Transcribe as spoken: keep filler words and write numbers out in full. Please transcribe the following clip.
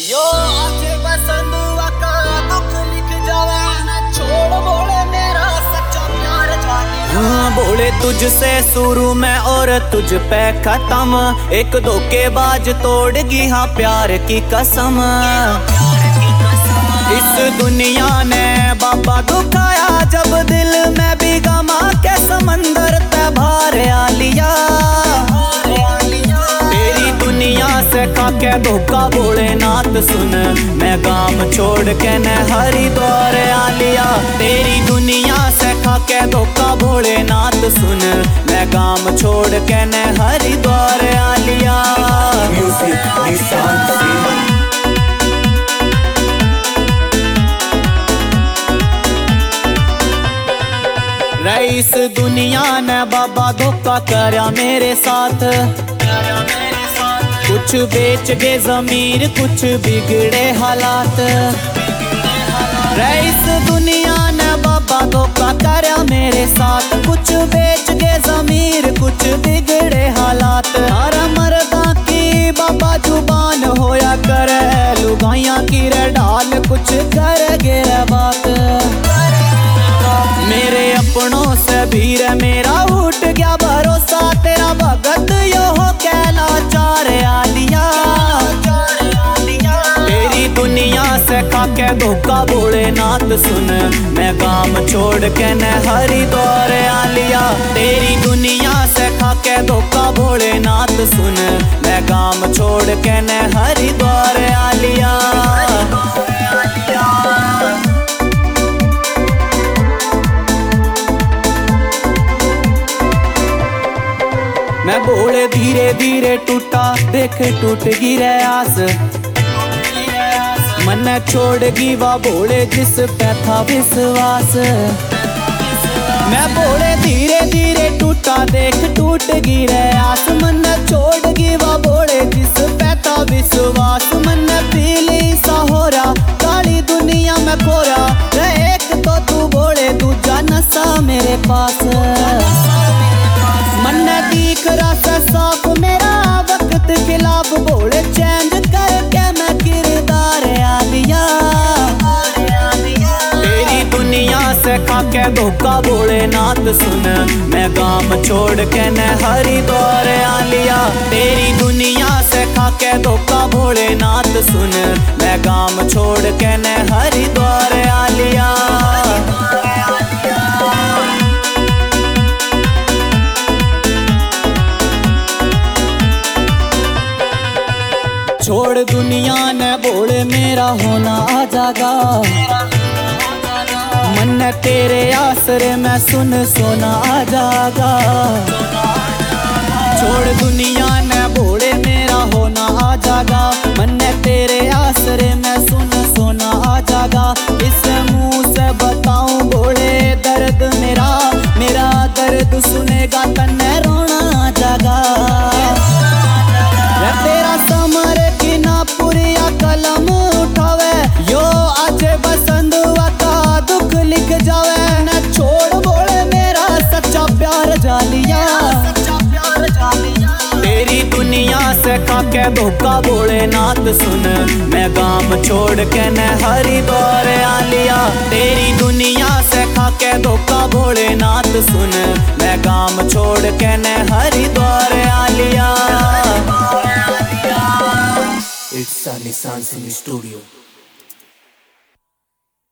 यो आज पसंद का दुख लिख जावे ना छोड़ बोले मेरा सच्चा प्यार जाने। हाँ बोले तुझसे शुरू में और तुझ पे खत्म, एक धोखेबाज तोड़गी हाँ प्यार की कसम। इस दुनिया ने बाबा दुखाया जब दिल में भी गमा के समंदर ते भार आ लिया। तेरी दुनिया से खाके धोखा भोलेनाथ सुन, मैं गाम छोड़ के न हरिद्वार आ लिया। तेरी दुनिया से खाके धोखा भोलेनाथ सुन, मैं गाम छोड़ के न हरिद्वार आ लिया। इस दुनिया ने बाबा धोखा करया मेरे साथ, कुछ बेच के जमीर कुछ बिगड़े हालात। इस दुनिया ने बाबा धोखा करया मेरे साथ, कुछ बेच के जमीर कुछ बिगड़े हालात। हर मर्दा की बाबा जुबान होया करे, लुगाइयां की रे डाल कुछ कर गे बात। मेरे अपनों से भी रे मेरा उठ गया भरोसा, तेरा भगत यो हो कहला चार आलिया। तेरी दुनिया से खाके धोखा भोलेनाथ सुन, मैं गाम छोड़ के न हरिद्वार आ लिया। तेरी दुनिया से खाके धोखा भोलेनाथ सुन, मैं गाम छोड़ के न हरिद्वार आ लिया। मैं बोले धीरे धीरे टूटा देख टूट गिरे आस, मन छोड़गी वा बोले जिस पे था विश्वास। मैं बोले धीरे धीरे टूटा देख टूट गिरे आस, मन छोड़गी वा बोले जिस पे था विश्वास। मन पीली सा हो रहा काली दुनिया में खोरा, एक तो तू बोले दूजा नशा मेरे पास। मन दिख रहा सा साफ मेरा वक्त खिलाफ, बोले चेंज करके मैं किरदार आ लिया। तेरी दुनिया से खाके धोखा भोलेनाथ सुन, मैं गाम छोड़ के न हरिद्वार आ लिया। तेरी दुनिया से खाके धोखा भोलेनाथ सुन, मैं गाम छोड़ के न हरिद्वार आ लिया। छोड़ दुनिया ने बोले मेरा होना आ जागा, मन तेरे आसरे में सुन सोना आ जागा। छोड़ दुनिया ने बोले मेरा होना आ जागा, मन तेरे आसरे में सुन सोना आ जागा। इस मुंह से बताऊं बोले दर्द मेरा, मेरा दर्द सुनेगा तन्ने रोना आ जागा। तेरा समर की ना पुरिया कलम उठावे, यो आज बसंत का दुख लिख जावे। न छोड़ बोले मेरा सच्चा प्यार जालिया। तेरी दुनिया से खाके धोखा भोलेनाथ सुन, मैं गाम छोड़ के न हरिद्वार आ लिया। तेरी दुनिया से खाके धोखा भोलेनाथ सुन, मैं गाम छोड़ के न हरिद्वार आ लिया। It's Sunny Sans in the studio.